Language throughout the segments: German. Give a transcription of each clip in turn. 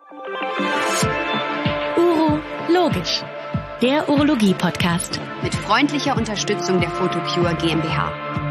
Urologisch, der Urologie-Podcast. Mit freundlicher Unterstützung der Photocure GmbH.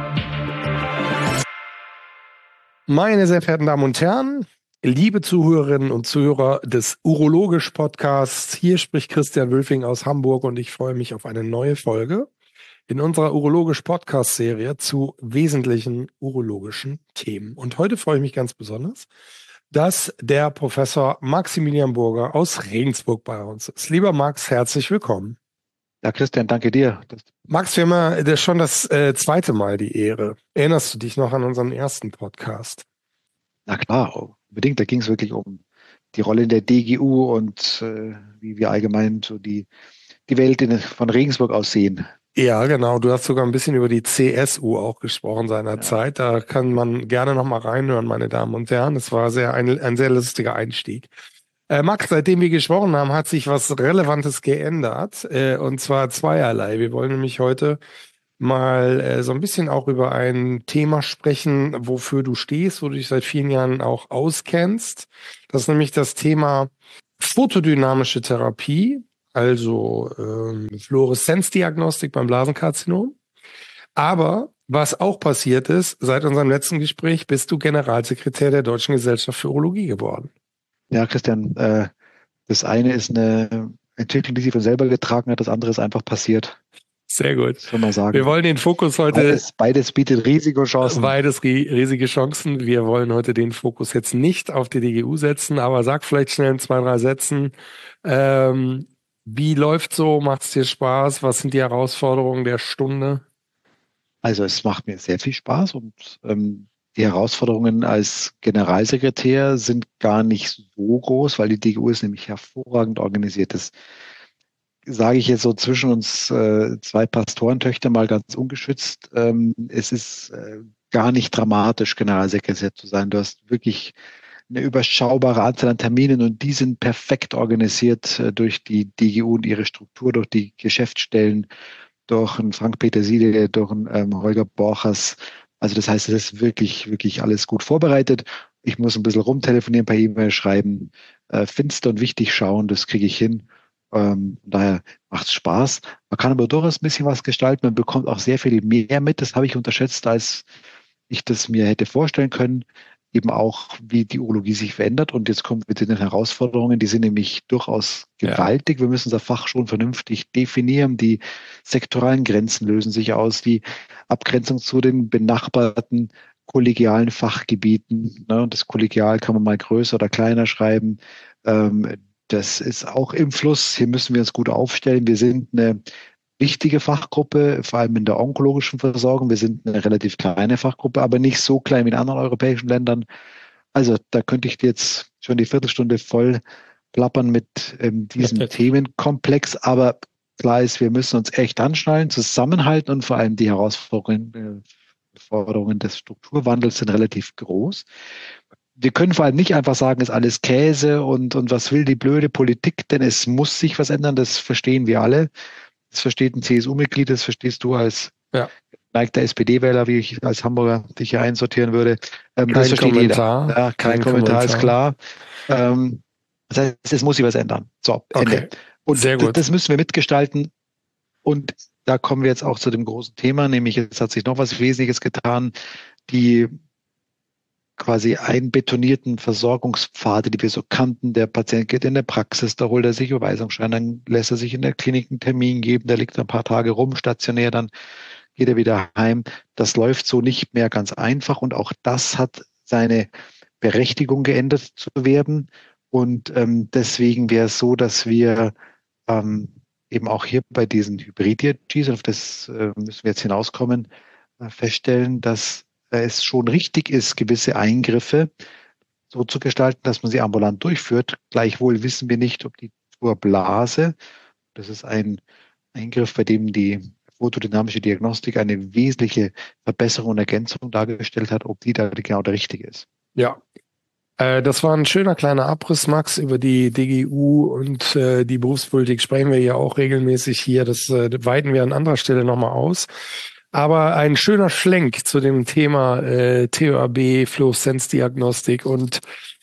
Meine sehr verehrten Damen und Herren, liebe Zuhörerinnen und Zuhörer des Urologisch-Podcasts, hier spricht Christian Wülfing aus Hamburg und ich freue mich auf eine neue Folge in unserer Urologisch-Podcast-Serie zu wesentlichen urologischen Themen. Und heute freue ich mich ganz besonders, dass der Professor Maximilian Burger aus Regensburg bei uns ist. Lieber Max, herzlich willkommen. Ja, Christian, danke dir. Max, wir haben ja schon das zweite Mal die Ehre. Erinnerst du dich noch an unseren ersten Podcast? Na klar, unbedingt. Da ging es wirklich um die Rolle in der DGU und wie wir allgemein so die Welt von Regensburg aus sehen. Ja, genau. Du hast sogar ein bisschen über die CSU auch gesprochen seinerzeit. Da kann man gerne noch mal reinhören, meine Damen und Herren. Das war ein sehr lustiger Einstieg. Max, seitdem wir gesprochen haben, hat sich was Relevantes geändert. Und zwar zweierlei. Wir wollen nämlich heute mal so ein bisschen auch über ein Thema sprechen, wofür du stehst, wo du dich seit vielen Jahren auch auskennst. Das ist nämlich das Thema photodynamische Therapie. Also Fluoreszenzdiagnostik beim Blasenkarzinom. Aber was auch passiert ist, seit unserem letzten Gespräch bist du Generalsekretär der Deutschen Gesellschaft für Urologie geworden. Ja, Christian, das eine ist eine Entwicklung, die sie von selber getragen hat, das andere ist einfach passiert. Sehr gut. Soll man sagen. Wir wollen den Fokus heute... Beides bietet Risikochancen. Beides riesige Chancen. Wir wollen heute den Fokus jetzt nicht auf die DGU setzen, aber sag vielleicht schnell in 2, 3 Sätzen, wie läuft so? Macht es dir Spaß? Was sind die Herausforderungen der Stunde? Also es macht mir sehr viel Spaß und die Herausforderungen als Generalsekretär sind gar nicht so groß, weil die DGU ist nämlich hervorragend organisiert. Das sage ich jetzt so zwischen uns 2 Pastorentöchter mal ganz ungeschützt. Es ist gar nicht dramatisch, Generalsekretär zu sein. Du hast wirklich eine überschaubare Anzahl an Terminen und die sind perfekt organisiert durch die DGU und ihre Struktur, durch die Geschäftsstellen, durch einen Frank Petersilie, durch einen Holger Borchers. Also das heißt, es ist wirklich, wirklich alles gut vorbereitet. Ich muss ein bisschen rumtelefonieren, per E-Mail schreiben, finster und wichtig schauen, das kriege ich hin. Daher macht es Spaß. Man kann aber durchaus ein bisschen was gestalten. Man bekommt auch sehr viel mehr mit. Das habe ich unterschätzt, als ich das mir hätte vorstellen können. Eben auch, wie die Urologie sich verändert. Und jetzt kommen wir zu den Herausforderungen, die sind nämlich durchaus gewaltig. Ja. Wir müssen unser Fach schon vernünftig definieren. Die sektoralen Grenzen lösen sich aus. Die Abgrenzung zu den benachbarten kollegialen Fachgebieten. Ne? Das Kollegial kann man mal größer oder kleiner schreiben. Das ist auch im Fluss. Hier müssen wir uns gut aufstellen. Wir sind eine wichtige Fachgruppe, vor allem in der onkologischen Versorgung. Wir sind eine relativ kleine Fachgruppe, aber nicht so klein wie in anderen europäischen Ländern. Also da könnte ich jetzt schon die Viertelstunde voll plappern mit diesem Themenkomplex. Aber klar ist, wir müssen uns echt anschnallen, zusammenhalten und vor allem die Herausforderungen des Strukturwandels sind relativ groß. Wir können vor allem nicht einfach sagen, ist alles Käse und was will die blöde Politik, denn es muss sich was ändern, das verstehen wir alle. Das versteht ein CSU-Mitglied, das verstehst du als geneigter SPD-Wähler, wie ich als Hamburger dich hier einsortieren würde. Das versteht Kommentar. Jeder. Ja, kein Kommentar ist klar. Das heißt, es muss sich was ändern. So, Ende. Und sehr gut. Das müssen wir mitgestalten. Und da kommen wir jetzt auch zu dem großen Thema, nämlich jetzt hat sich noch was Wesentliches getan, die quasi einbetonierten Versorgungspfade, die wir so kannten. Der Patient geht in der Praxis, da holt er sich Überweisungsschein, dann lässt er sich in der Klinik einen Termin geben, der liegt ein paar Tage rum, stationär, dann geht er wieder heim. Das läuft so nicht mehr ganz einfach und auch das hat seine Berechtigung geändert zu werden. Und deswegen wäre es so, dass wir eben auch hier bei diesen Hybrid-DRGs, auf das müssen wir jetzt hinauskommen, feststellen, dass es schon richtig ist, gewisse Eingriffe so zu gestalten, dass man sie ambulant durchführt. Gleichwohl wissen wir nicht, ob die Blase, das ist ein Eingriff, bei dem die photodynamische Diagnostik eine wesentliche Verbesserung und Ergänzung dargestellt hat, ob die da genau der richtige ist. Ja, das war ein schöner kleiner Abriss, Max, über die DGU und die Berufspolitik sprechen wir ja auch regelmäßig hier. Das weiten wir an anderer Stelle nochmal aus. Aber ein schöner Schlenk zu dem Thema TÖAB, Fluoreszenzdiagnostik und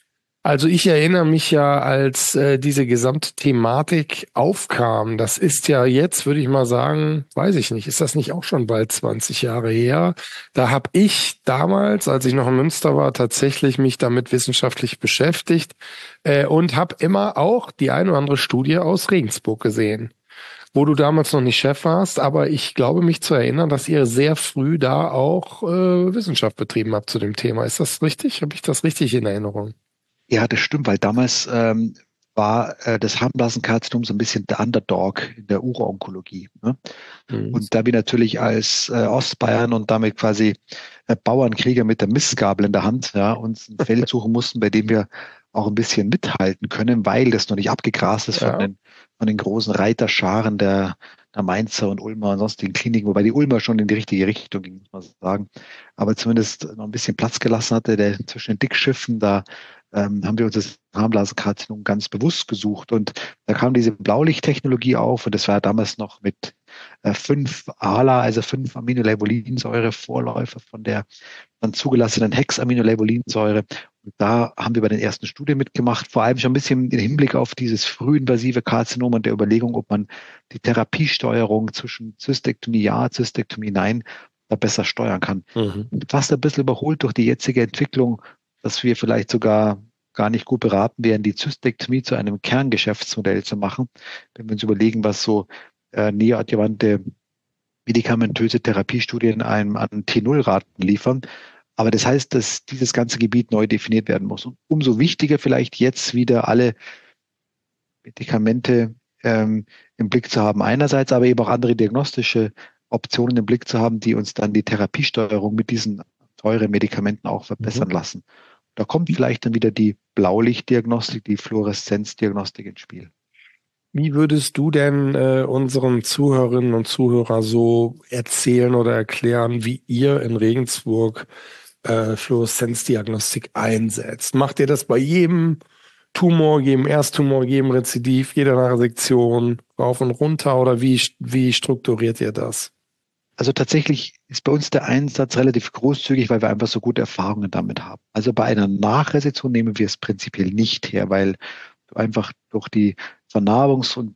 Also ich erinnere mich ja, als diese gesamte Thematik aufkam, das ist ja jetzt, würde ich mal sagen, weiß ich nicht, ist das nicht auch schon bald 20 Jahre her? Da habe ich damals, als ich noch in Münster war, tatsächlich mich damit wissenschaftlich beschäftigt und habe immer auch die eine oder andere Studie aus Regensburg gesehen, wo du damals noch nicht Chef warst, aber ich glaube mich zu erinnern, dass ihr sehr früh da auch Wissenschaft betrieben habt zu dem Thema. Ist das richtig? Habe ich das richtig in Erinnerung? Ja, das stimmt, weil damals war das Harnblasenkarzinom so ein bisschen der Underdog in der Uro-Onkologie. Ne? Mhm. Und da wir natürlich als Ostbayern und damit quasi Bauernkrieger mit der Mistgabel in der Hand, ja, uns ein Feld suchen mussten, bei dem wir auch ein bisschen mithalten können, weil das noch nicht abgegrast ist Ja. von den großen Reiterscharen der Mainzer und Ulmer und sonstigen Kliniken, wobei die Ulmer schon in die richtige Richtung ging, muss man sagen, aber zumindest noch ein bisschen Platz gelassen hatte, der zwischen den Dickschiffen, da haben wir uns das Harnblasenkarzinom ganz bewusst gesucht. Und da kam diese Blaulichttechnologie auf und das war damals noch mit 5 ALA, also 5 Aminoleucolinsäure, Vorläufer von der dann zugelassenen Hexaminoleucolinsäure. Und da haben wir bei den ersten Studien mitgemacht, vor allem schon ein bisschen im Hinblick auf dieses frühinvasive Karzinom und der Überlegung, ob man die Therapiesteuerung zwischen Zystektomie ja, Zystektomie nein da besser steuern kann. Mhm. Fast ein bisschen überholt durch die jetzige Entwicklung, dass wir vielleicht sogar gar nicht gut beraten wären, die Zystektomie zu einem Kerngeschäftsmodell zu machen, wenn wir uns überlegen, was so neoadjuvante medikamentöse Therapiestudien einem an T0-Raten liefern. Aber das heißt, dass dieses ganze Gebiet neu definiert werden muss. Und umso wichtiger vielleicht jetzt wieder alle Medikamente im Blick zu haben einerseits, aber eben auch andere diagnostische Optionen im Blick zu haben, die uns dann die Therapiesteuerung mit diesen teuren Medikamenten auch verbessern lassen. Da kommt vielleicht dann wieder die Blaulichtdiagnostik, die Fluoreszenzdiagnostik ins Spiel. Wie würdest du denn unseren Zuhörerinnen und Zuhörern so erzählen oder erklären, wie ihr in Regensburg Fluoreszenzdiagnostik einsetzt? Macht ihr das bei jedem Tumor, jedem Ersttumor, jedem Rezidiv, jeder Resektion, rauf und runter oder wie strukturiert ihr das? Also tatsächlich ist bei uns der Einsatz relativ großzügig, weil wir einfach so gute Erfahrungen damit haben. Also bei einer Nachresektion nehmen wir es prinzipiell nicht her, weil du einfach durch die Vernarbungs- und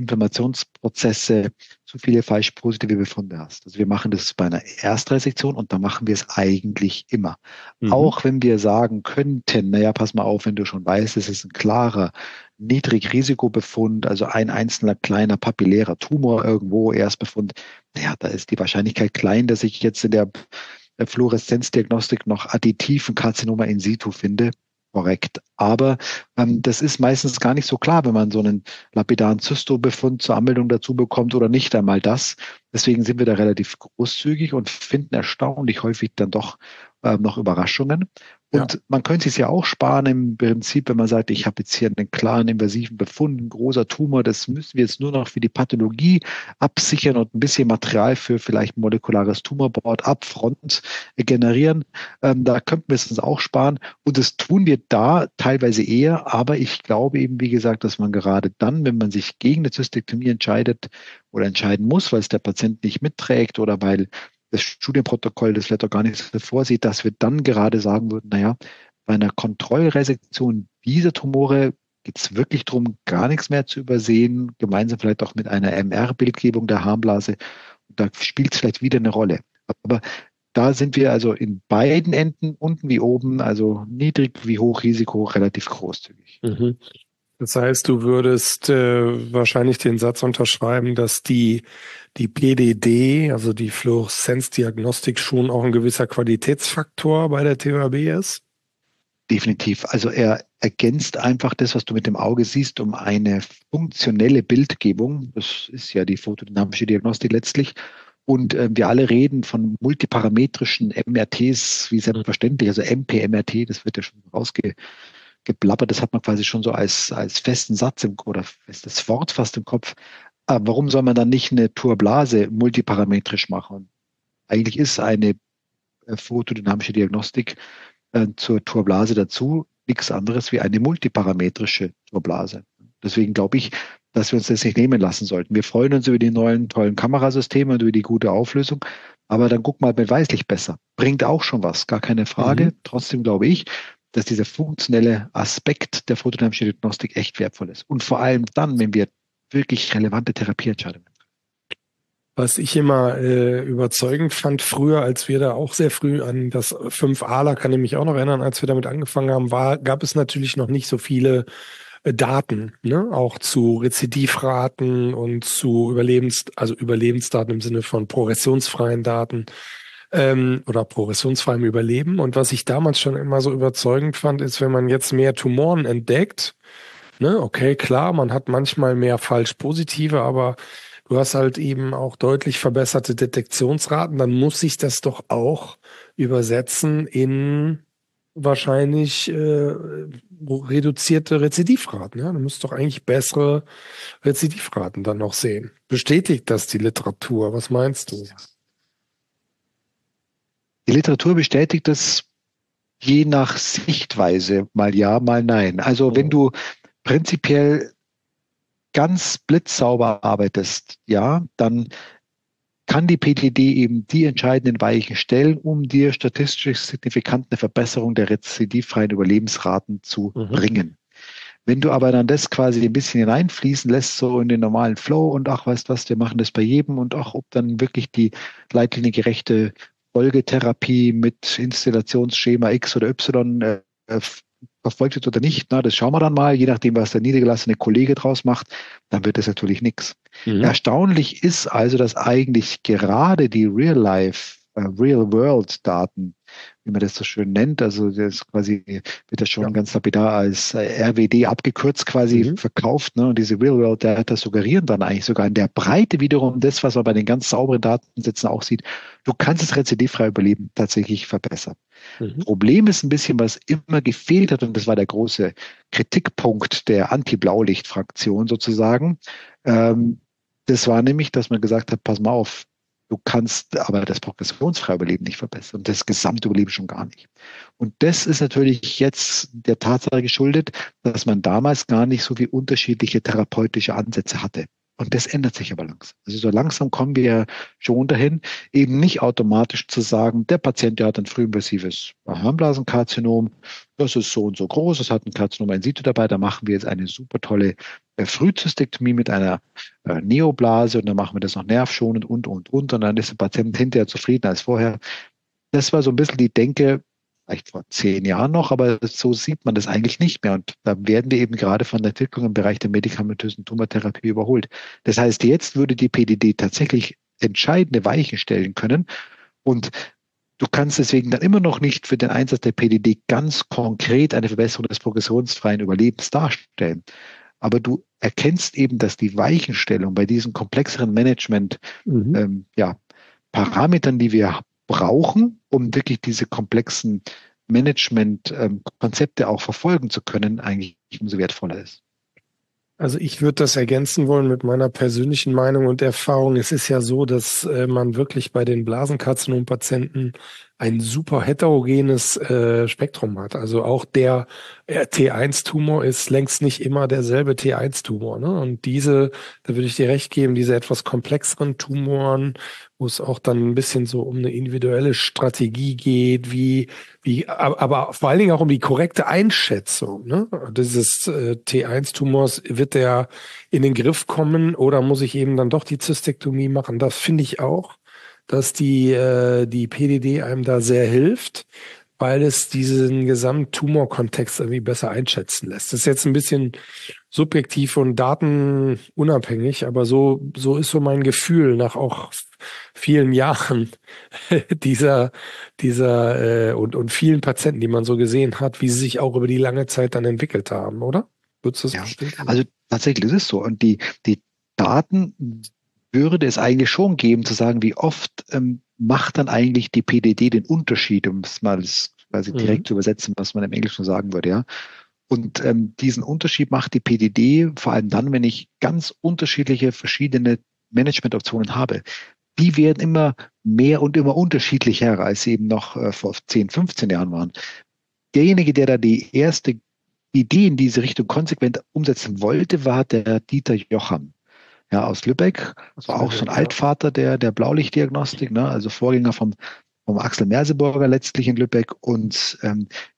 Inflammationsprozesse zu viele falsch positive Befunde hast. Also wir machen das bei einer Erstresektion und da machen wir es eigentlich immer. Auch wenn wir sagen könnten, naja, pass mal auf, wenn du schon weißt, es ist ein klarer Niedrigrisikobefund, also ein einzelner kleiner papillärer Tumor irgendwo, Erstbefund, naja, da ist die Wahrscheinlichkeit klein, dass ich jetzt in der Fluoreszenzdiagnostik noch additiven Karzinoma in situ finde. Korrekt. Aber das ist meistens gar nicht so klar, wenn man so einen lapidaren Zystobefund zur Anmeldung dazu bekommt oder nicht einmal das. Deswegen sind wir da relativ großzügig und finden erstaunlich häufig dann doch noch Überraschungen. Und man könnte es ja auch sparen im Prinzip, wenn man sagt, ich habe jetzt hier einen klaren invasiven Befund, ein großer Tumor, das müssen wir jetzt nur noch für die Pathologie absichern und ein bisschen Material für vielleicht molekulares Tumorboard upfront generieren. Da könnten wir es uns auch sparen. Und das tun wir da teilweise eher. Aber ich glaube eben, wie gesagt, dass man gerade dann, wenn man sich gegen eine Zystektomie entscheidet oder entscheiden muss, weil es der Patient nicht mitträgt oder weil das Studienprotokoll das vielleicht auch gar nicht so vorsieht, dass wir dann gerade sagen würden, naja, bei einer Kontrollresektion dieser Tumore geht es wirklich darum, gar nichts mehr zu übersehen, gemeinsam vielleicht auch mit einer MR-Bildgebung der Harnblase. Da spielt es vielleicht wieder eine Rolle. Aber da sind wir also in beiden Enden, unten wie oben, also niedrig wie hoch Risiko, relativ großzügig. Mhm. Das heißt, du würdest wahrscheinlich den Satz unterschreiben, dass die PDD, also die Fluoreszenzdiagnostik, schon auch ein gewisser Qualitätsfaktor bei der THB ist? Definitiv. Also er ergänzt einfach das, was du mit dem Auge siehst, um eine funktionelle Bildgebung. Das ist ja die photodynamische Diagnostik letztlich. Und wir alle reden von multiparametrischen MRTs, wie selbstverständlich, also MP-MRT, das wird ja schon rausgeblabbert, das hat man quasi schon so als festen Satz oder festes Wort fast im Kopf. Aber warum soll man dann nicht eine Turblase multiparametrisch machen? Und eigentlich ist eine photodynamische Diagnostik zur Turblase dazu nichts anderes wie eine multiparametrische Turblase. Deswegen glaube ich, dass wir uns das nicht nehmen lassen sollten. Wir freuen uns über die neuen tollen Kamerasysteme und über die gute Auflösung, aber dann guck mal mit Weißlicht besser. Bringt auch schon was, gar keine Frage. Trotzdem glaube ich, dass dieser funktionelle Aspekt der photodynamischen Diagnostik echt wertvoll ist. Und vor allem dann, wenn wir wirklich relevante Therapieentscheidungen treffen. Was ich immer überzeugend fand früher, als wir da auch sehr früh an das 5-ALA, kann ich mich auch noch erinnern, als wir damit angefangen haben, gab es natürlich noch nicht so viele Daten, ne? Auch zu Rezidivraten und zu Überlebensdaten im Sinne von progressionsfreien Daten oder progressionsfreiem Überleben. Und was ich damals schon immer so überzeugend fand, ist, wenn man jetzt mehr Tumoren entdeckt, ne? Okay, klar, man hat manchmal mehr falsch positive, aber du hast halt eben auch deutlich verbesserte Detektionsraten, dann muss sich das doch auch übersetzen in wahrscheinlich reduzierte Rezidivraten. Ja? Du musst doch eigentlich bessere Rezidivraten dann noch sehen. Bestätigt das die Literatur? Was meinst du? Die Literatur bestätigt das je nach Sichtweise, mal ja, mal nein. Also wenn du prinzipiell ganz blitzsauber arbeitest, ja, dann kann die PDD eben die entscheidenden Weichen stellen, um dir statistisch signifikant eine Verbesserung der rezidivfreien Überlebensraten zu bringen. Wenn du aber dann das quasi ein bisschen hineinfließen lässt, so in den normalen Flow und ach, weißt was, wir machen das bei jedem und ach, ob dann wirklich die leitliniengerechte Folgetherapie mit Installationsschema X oder Y verfolgt wird oder nicht, na, das schauen wir dann mal, je nachdem, was der niedergelassene Kollege draus macht, dann wird das natürlich nichts. Erstaunlich ist also, dass eigentlich gerade die Real-World-Daten, wie man das so schön nennt, also das quasi wird das schon ganz lapidar als RWD abgekürzt quasi verkauft, ne? Und diese Real-World-Data suggerieren dann eigentlich sogar in der Breite wiederum das, was man bei den ganz sauberen Datensätzen auch sieht, du kannst das rezidivfreie Überleben tatsächlich verbessern. Problem ist ein bisschen, was immer gefehlt hat, und das war der große Kritikpunkt der Anti-Blaulicht-Fraktion sozusagen. Das war nämlich, dass man gesagt hat, pass mal auf, du kannst aber das progressionsfreie Überleben nicht verbessern und das Gesamtüberleben schon gar nicht. Und das ist natürlich jetzt der Tatsache geschuldet, dass man damals gar nicht so viel unterschiedliche therapeutische Ansätze hatte. Und das ändert sich aber langsam. Also so langsam kommen wir schon dahin, eben nicht automatisch zu sagen, der Patient, der hat ein frühinvasives Harnblasenkarzinom, das ist so und so groß, es hat ein Karzinom in situ dabei, da machen wir jetzt eine super tolle Frühzystektomie mit einer Neoblase und dann machen wir das noch nervschonend und dann ist der Patient hinterher zufriedener als vorher. Das war so ein bisschen die Denke, vielleicht vor 10 Jahren noch, aber so sieht man das eigentlich nicht mehr. Und da werden wir eben gerade von der Entwicklung im Bereich der medikamentösen Tumortherapie überholt. Das heißt, jetzt würde die PDD tatsächlich entscheidende Weichen stellen können. Und du kannst deswegen dann immer noch nicht für den Einsatz der PDD ganz konkret eine Verbesserung des progressionsfreien Überlebens darstellen. Aber du erkennst eben, dass die Weichenstellung bei diesen komplexeren Management, Parametern, die wir brauchen, um wirklich diese komplexen Management-Konzepte auch verfolgen zu können, eigentlich umso wertvoller ist. Also ich würde das ergänzen wollen mit meiner persönlichen Meinung und Erfahrung. Es ist ja so, dass man wirklich bei den Blasenkarzinom-Patienten ein super heterogenes Spektrum hat. Also auch der T1-Tumor ist längst nicht immer derselbe T1-Tumor. Ne? Und da würde ich dir recht geben, diese etwas komplexeren Tumoren, wo es auch dann ein bisschen so um eine individuelle Strategie geht, aber vor allen Dingen auch um die korrekte Einschätzung. Ne? Dieses T1-Tumors, wird der in den Griff kommen oder muss ich eben dann doch die Zystektomie machen? Das finde ich auch, dass die PDD einem da sehr hilft, weil es diesen Gesamttumorkontext irgendwie besser einschätzen lässt. Das ist jetzt ein bisschen subjektiv und datenunabhängig, aber so ist so mein Gefühl nach auch vielen Jahren dieser und vielen Patienten, die man so gesehen hat, wie sie sich auch über die lange Zeit dann entwickelt haben, oder? Würdest du das bestätigen? Also tatsächlich ist es so. Und die Daten würde es eigentlich schon geben, zu sagen, wie oft macht dann eigentlich die PDD den Unterschied, um es mal quasi direkt zu übersetzen, was man im Englischen sagen würde, ja. Und diesen Unterschied macht die PDD vor allem dann, wenn ich ganz unterschiedliche, verschiedene Managementoptionen habe. Die werden immer mehr und immer unterschiedlicher, als sie eben noch vor 10, 15 Jahren waren. Derjenige, der da die erste Idee in diese Richtung konsequent umsetzen wollte, war der Dieter Jocham. Ja, aus Lübeck. Das war auch so ein Altvater der Blaulichtdiagnostik, ne? Also Vorgänger vom Axel Merseburger letztlich in Lübeck. Und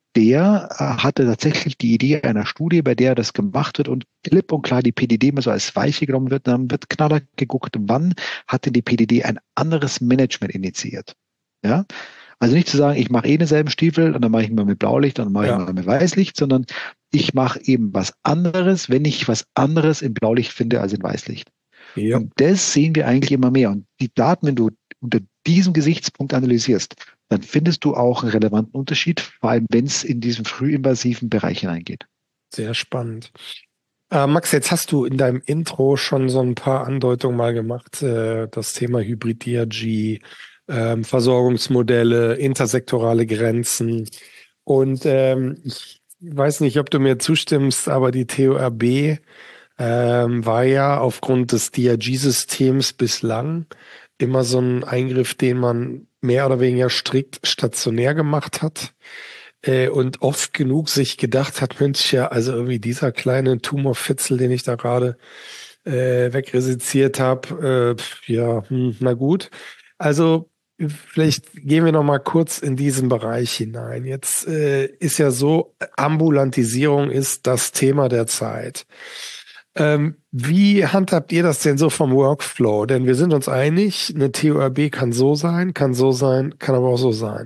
der hatte tatsächlich die Idee einer Studie, bei der das gemacht wird und klipp und klar die PDD mal so als Weiche genommen wird. Dann wird knaller geguckt, wann hat denn die PDD ein anderes Management initiiert. Ja? Also nicht zu sagen, ich mache denselben Stiefel und dann mache ich mal mit Blaulicht und dann mache ich mal mit Weißlicht, sondern ich mache eben was anderes, wenn ich was anderes in Blaulicht finde als in Weißlicht. Ja. Und das sehen wir eigentlich immer mehr. Und die Daten, wenn du unter diesem Gesichtspunkt analysierst, dann findest du auch einen relevanten Unterschied, vor allem wenn es in diesen frühinvasiven Bereich hineingeht. Sehr spannend. Max, jetzt hast du in deinem Intro schon so ein paar Andeutungen mal gemacht, das Thema Hybrid-DRG, Versorgungsmodelle, intersektorale Grenzen. Und ich weiß nicht, ob du mir zustimmst, aber die TORB war ja aufgrund des DRG-Systems bislang immer so ein Eingriff, den man mehr oder weniger strikt stationär gemacht hat und oft genug sich gedacht hat, Mensch, ja, also irgendwie dieser kleine Tumorfitzel, den ich da gerade wegresiziert habe, na gut. Also vielleicht gehen wir noch mal kurz in diesen Bereich hinein. Jetzt ist ja so, Ambulantisierung ist das Thema der Zeit. Wie handhabt ihr das denn so vom Workflow? Denn wir sind uns einig, eine TORB kann so sein, kann aber auch so sein.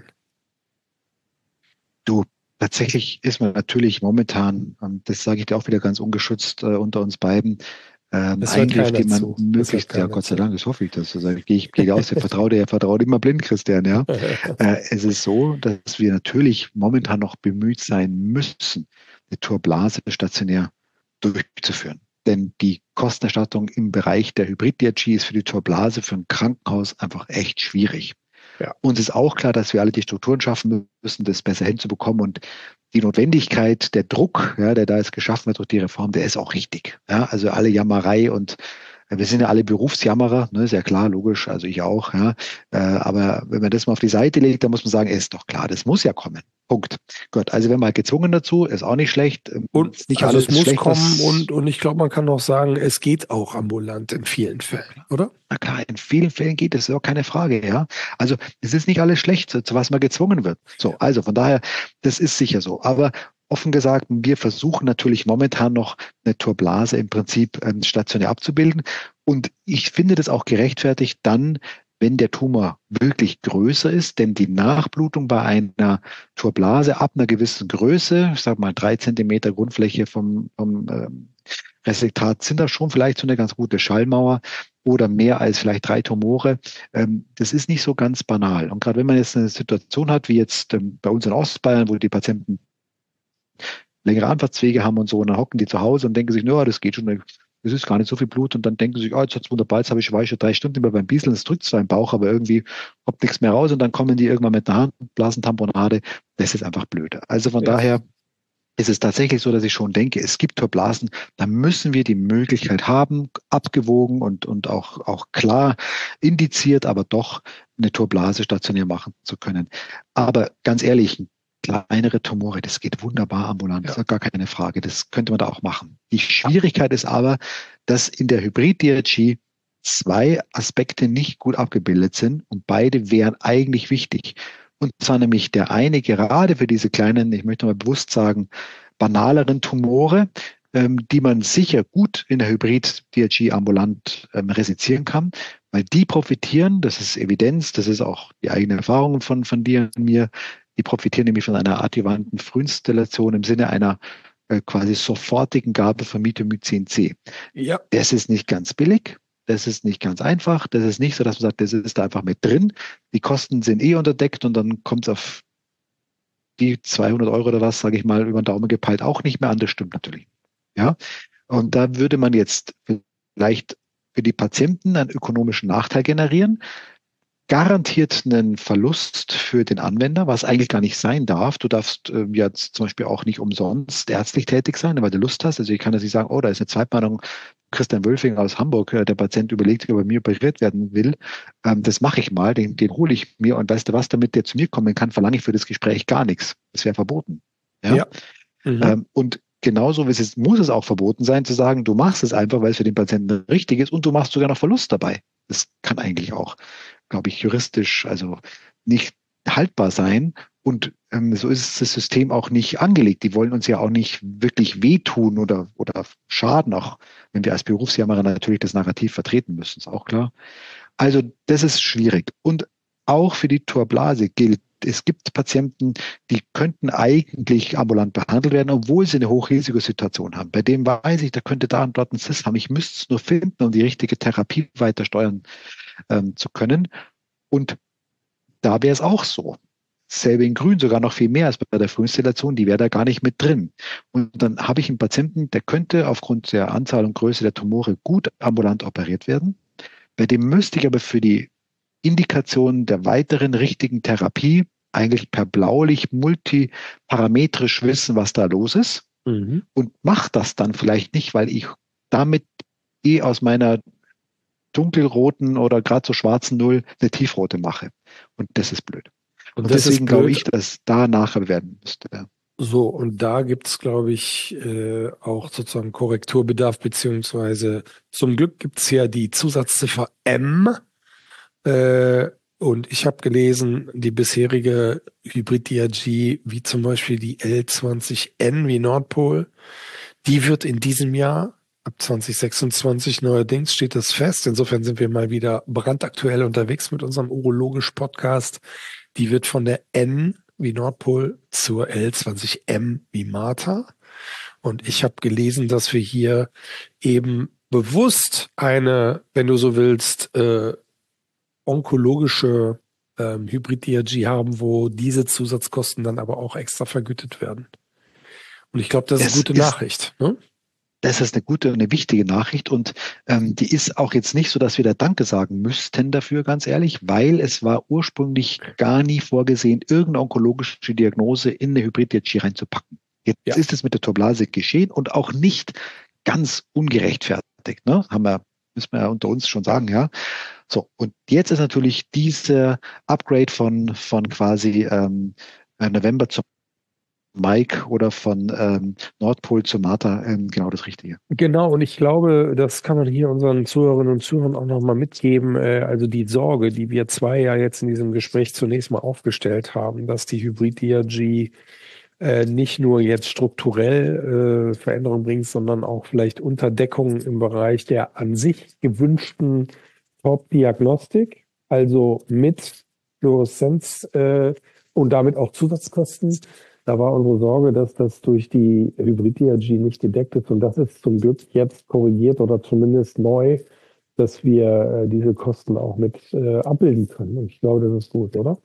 Du, tatsächlich ist man natürlich momentan, das sage ich dir auch wieder ganz ungeschützt unter uns beiden, Eingriff, den man möglichst, ja Gott sei Dank, das hoffe ich, dass du sagst, ich gehe aus, der vertraut immer blind, Christian, ja. Es ist so, dass wir natürlich momentan noch bemüht sein müssen, eine TOR-Blase stationär durchzuführen. Denn die Kostenerstattung im Bereich der Hybrid-DRG ist für die TOR-Blase für ein Krankenhaus einfach echt schwierig. Ja. Uns ist auch klar, dass wir alle die Strukturen schaffen müssen, das besser hinzubekommen. Und die Notwendigkeit, der Druck, ja, der da jetzt geschaffen wird durch die Reform, der ist auch richtig. Ja, also alle Jammerei und wir sind ja alle Berufsjammerer, ne, ist ja klar, logisch, also ich auch. Ja, aber wenn man das mal auf die Seite legt, dann muss man sagen, ist doch klar, das muss ja kommen. Punkt. Gut, also wenn man halt gezwungen dazu, ist auch nicht schlecht. Und nicht also alles es muss schlecht, kommen und ich glaube, man kann auch sagen, es geht auch ambulant in vielen Fällen, oder? Na klar, in vielen Fällen geht es, ist auch keine Frage, ja. Also es ist nicht alles schlecht, zu was man gezwungen wird. So, also von daher, das ist sicher so. Aber offen gesagt, wir versuchen natürlich momentan noch eine TOR-Blase im Prinzip stationär abzubilden. Und ich finde das auch gerechtfertigt dann, wenn der Tumor wirklich größer ist, denn die Nachblutung bei einer TOR-Blase ab einer gewissen Größe, ich sage mal 3 Zentimeter Grundfläche vom Resektat, sind da schon vielleicht so eine ganz gute Schallmauer oder mehr als vielleicht 3 Tumore. Das ist nicht so ganz banal. Und gerade wenn man jetzt eine Situation hat, wie jetzt bei uns in Ostbayern, wo die Patienten längere Anfahrtswege haben und so, und dann hocken die zu Hause und denken sich, ja, das geht schon, das ist gar nicht so viel Blut, und dann denken sie sich, jetzt hat's wunderbar, jetzt war ich schon 3 Stunden immer beim Bieseln, es drückt zwar im Bauch, aber irgendwie kommt nichts mehr raus, und dann kommen die irgendwann mit einer Handblasentamponade. Das ist einfach blöd. Also von daher ist es tatsächlich so, dass ich schon denke, es gibt TOR-Blasen, da müssen wir die Möglichkeit haben, abgewogen und auch klar indiziert, aber doch eine TOR-Blase stationär machen zu können. Aber ganz ehrlich, kleinere Tumore, das geht wunderbar ambulant, das ist gar keine Frage, das könnte man da auch machen. Die Schwierigkeit ist aber, dass in der Hybrid-DRG 2 Aspekte nicht gut abgebildet sind, und beide wären eigentlich wichtig. Und zwar nämlich der eine, gerade für diese kleinen, ich möchte mal bewusst sagen, banaleren Tumore, die man sicher gut in der Hybrid-DRG ambulant resizieren kann, weil die profitieren, das ist Evidenz, das ist auch die eigene Erfahrung von dir und mir, die profitieren nämlich von einer adjuvanten Frühinstillation im Sinne einer quasi sofortigen Gabe von Mitomycin C. Ja. Das ist nicht ganz billig. Das ist nicht ganz einfach. Das ist nicht so, dass man sagt, das ist da einfach mit drin. Die Kosten sind unterdeckt, und dann kommt es auf die 200 Euro oder was, sage ich mal, über den Daumen gepeilt auch nicht mehr an. Das stimmt natürlich. Ja. Und da würde man jetzt vielleicht für die Patienten einen ökonomischen Nachteil generieren, garantiert einen Verlust für den Anwender, was eigentlich gar nicht sein darf. Du darfst jetzt zum Beispiel auch nicht umsonst ärztlich tätig sein, weil du Lust hast. Also ich kann jetzt nicht sagen, da ist eine Zweitmeinung, Christian Wölfing aus Hamburg, der Patient überlegt, ob er bei mir operiert werden will. Das mache ich mal, den hole ich mir, und weißt du was, damit der zu mir kommen kann, verlange ich für das Gespräch gar nichts. Das wäre verboten. Ja. Mhm. Und genauso muss es auch verboten sein, zu sagen, du machst es einfach, weil es für den Patienten richtig ist, und du machst sogar noch Verlust dabei. Das kann eigentlich auch, glaube ich, juristisch also nicht haltbar sein. Und so ist das System auch nicht angelegt. Die wollen uns ja auch nicht wirklich wehtun oder schaden, auch wenn wir als Berufsjammerer natürlich das Narrativ vertreten müssen, ist auch klar. Also das ist schwierig. Und auch für die Tourblase gilt, es gibt Patienten, die könnten eigentlich ambulant behandelt werden, obwohl sie eine Hochrisikosituation haben. Bei dem weiß ich, da könnte da und dort ein Cyst haben. Ich müsste es nur finden, um die richtige Therapie weiter steuern zu können. Und da wäre es auch so. Selbe in Grün, sogar noch viel mehr als bei der Frühinstillation, die wäre da gar nicht mit drin. Und dann habe ich einen Patienten, der könnte aufgrund der Anzahl und Größe der Tumore gut ambulant operiert werden. Bei dem müsste ich aber für die Indikation der weiteren richtigen Therapie eigentlich per Blaulicht multiparametrisch wissen, was da los ist. Und mache das dann vielleicht nicht, weil ich damit aus meiner dunkelroten oder gerade so schwarzen Null eine tiefrote mache. Und das ist blöd. Und deswegen glaube ich, dass da nachher werden müsste. Ja. So, und da gibt es, glaube ich, auch sozusagen Korrekturbedarf, beziehungsweise zum Glück gibt es ja die Zusatzziffer M. Und ich habe gelesen, die bisherige Hybrid-DRG, wie zum Beispiel die L20N wie Nordpol, die wird in diesem Jahr, ab 2026 neuerdings, steht das fest. Insofern sind wir mal wieder brandaktuell unterwegs mit unserem Urologisch-Podcast. Die wird von der N wie Nordpol zur L20M wie Martha. Und ich habe gelesen, dass wir hier eben bewusst eine, wenn du so willst, onkologische Hybrid-DRG haben, wo diese Zusatzkosten dann aber auch extra vergütet werden. Und ich glaube, das ist eine gute Nachricht. Ne? Das ist eine gute und eine wichtige Nachricht und die ist auch jetzt nicht so, dass wir da Danke sagen müssten dafür, ganz ehrlich, weil es war ursprünglich gar nie vorgesehen, irgendeine onkologische Diagnose in eine Hybrid-DRG reinzupacken. Jetzt ist es mit der Tourblase geschehen und auch nicht ganz ungerechtfertigt. Ne? Müssen wir ja unter uns schon sagen, ja. So, und jetzt ist natürlich diese Upgrade von quasi November zum Mike oder von Nordpol zu Martha genau das Richtige. Genau, und ich glaube, das kann man hier unseren Zuhörerinnen und Zuhörern auch nochmal mitgeben. Also die Sorge, die wir zwei ja jetzt in diesem Gespräch zunächst mal aufgestellt haben, dass die Hybrid-DRG nicht nur jetzt strukturell Veränderungen bringt, sondern auch vielleicht Unterdeckung im Bereich der an sich gewünschten Top-Diagnostik, also mit Fluoreszenz und damit auch Zusatzkosten. Da war unsere Sorge, dass das durch die Hybrid-DRG nicht gedeckt ist. Und das ist zum Glück jetzt korrigiert oder zumindest neu, dass wir diese Kosten auch mit abbilden können. Und ich glaube, das ist gut, oder?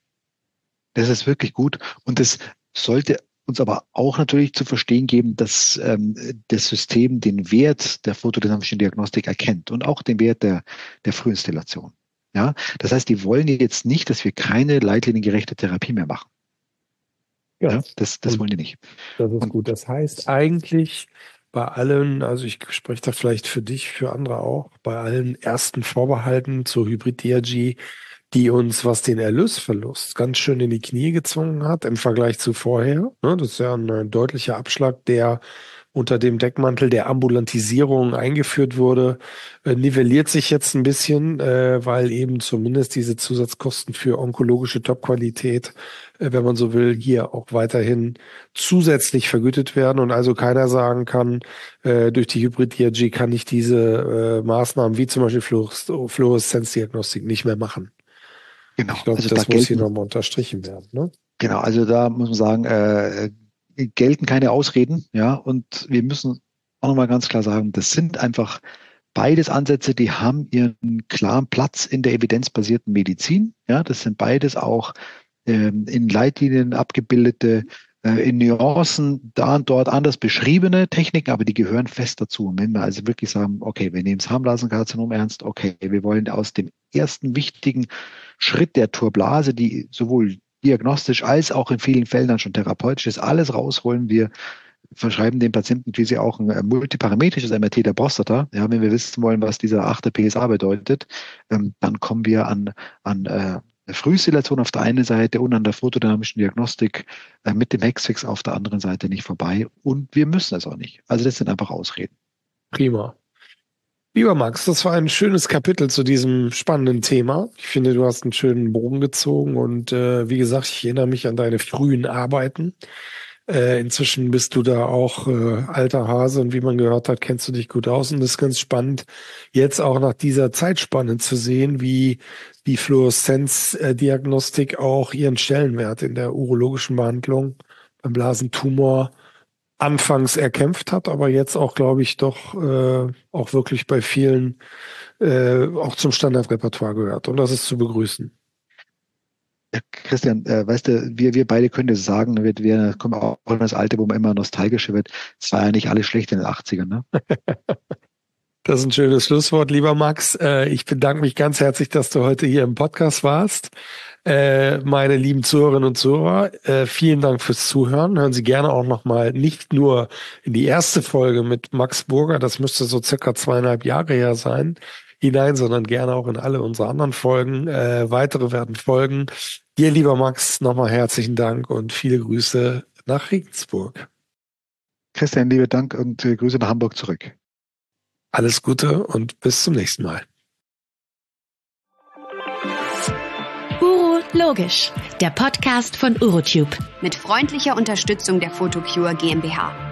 Das ist wirklich gut. Und das sollte uns aber auch natürlich zu verstehen geben, dass das System den Wert der photodynamischen Diagnostik erkennt und auch den Wert der Frühinstillation. Ja, das heißt, die wollen jetzt nicht, dass wir keine leitliniengerechte Therapie mehr machen. Ja, das wollen die nicht. Das ist gut. Das heißt eigentlich bei allen, also ich spreche da vielleicht für dich, für andere auch, bei allen ersten Vorbehalten zur Hybrid-DRG, die uns, was den Erlösverlust ganz schön in die Knie gezwungen hat im Vergleich zu vorher. Ne, das ist ja ein deutlicher Abschlag, der unter dem Deckmantel der Ambulantisierung eingeführt wurde, nivelliert sich jetzt ein bisschen, weil eben zumindest diese Zusatzkosten für onkologische Topqualität, wenn man so will, hier auch weiterhin zusätzlich vergütet werden und also keiner sagen kann, durch die Hybrid-DRG kann ich diese Maßnahmen wie zum Beispiel Fluoreszenzdiagnostik nicht mehr machen. Genau. Ich glaube, also das muss hier nochmal unterstrichen werden. Ne? Genau, also da muss man sagen, gelten keine Ausreden, ja, und wir müssen auch nochmal ganz klar sagen, das sind einfach beides Ansätze, die haben ihren klaren Platz in der evidenzbasierten Medizin, ja, das sind beides auch in Leitlinien abgebildete, in Nuancen da und dort anders beschriebene Techniken, aber die gehören fest dazu. Und wenn wir also wirklich sagen, okay, wir nehmen das Harnblasenkarzinom ernst, okay, wir wollen aus dem ersten wichtigen Schritt der Tourblase, die sowohl diagnostisch als auch in vielen Fällen dann schon therapeutisch ist, alles rausholen. Wir verschreiben den Patienten, wie sie auch ein multiparametrisches MRT der Prostata. Ja, wenn wir wissen wollen, was dieser 8. PSA bedeutet, dann kommen wir an der Frühstillation auf der einen Seite und an der photodynamischen Diagnostik mit dem Hexfix auf der anderen Seite nicht vorbei. Und wir müssen es auch nicht. Also das sind einfach Ausreden. Prima. Lieber Max, das war ein schönes Kapitel zu diesem spannenden Thema. Ich finde, du hast einen schönen Bogen gezogen und wie gesagt, ich erinnere mich an deine frühen Arbeiten. Inzwischen bist du da auch alter Hase und wie man gehört hat, kennst du dich gut aus und das ist ganz spannend, jetzt auch nach dieser Zeitspanne zu sehen, wie die Fluoreszenzdiagnostik auch ihren Stellenwert in der urologischen Behandlung beim Blasentumor anfangs erkämpft hat, aber jetzt auch, glaube ich, doch auch wirklich bei vielen auch zum Standardrepertoire gehört. Und das ist zu begrüßen. Ja, Christian, weißt du, wir beide können das sagen, wir kommen auch in das Alter, wo man immer nostalgischer wird. Es war ja nicht alles schlecht in den 80ern, ne? Das ist ein schönes Schlusswort, lieber Max. Ich bedanke mich ganz herzlich, dass du heute hier im Podcast warst. Meine lieben Zuhörerinnen und Zuhörer, vielen Dank fürs Zuhören. Hören Sie gerne auch nochmal nicht nur in die erste Folge mit Max Burger, das müsste so circa 2,5 Jahre her sein, hinein, sondern gerne auch in alle unsere anderen Folgen. Weitere werden folgen. Dir, lieber Max, nochmal herzlichen Dank und viele Grüße nach Regensburg. Christian, lieben Dank und Grüße nach Hamburg zurück. Alles Gute und bis zum nächsten Mal. Urologisch, der Podcast von Urotube. Mit freundlicher Unterstützung der Photocure GmbH.